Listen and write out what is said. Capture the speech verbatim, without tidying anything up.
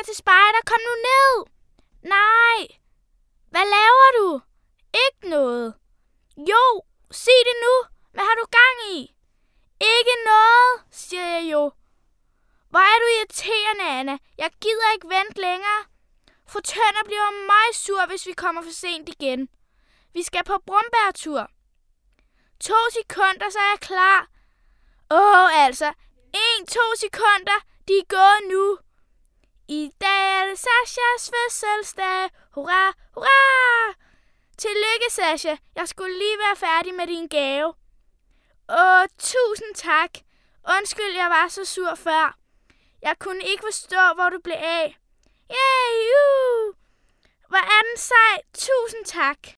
skal til spejder. Kom nu ned. Nej. Hvad laver du? Ikke noget. Jo, sig det nu. Hvad har du gang i? Ikke noget, siger jeg jo. Hvor er du irriterende, Anna. Jeg gider ikke vente længere. Fru Tønder bliver meget sur, hvis vi kommer for sent igen. Vi skal på brumbærtur. To sekunder, så er jeg klar. Åh, altså. En, to sekunder. De er gået nu. I dag er det Sashas fødselsdag. Hurra, hurra! Tillykke, Sasha. Jeg skulle lige være færdig med din gave. Åh, tusind tak. Undskyld, jeg var så sur før. Jeg kunne ikke forstå, hvor du blev af. Yay, uh! Hvor er den sej. Tusind tak.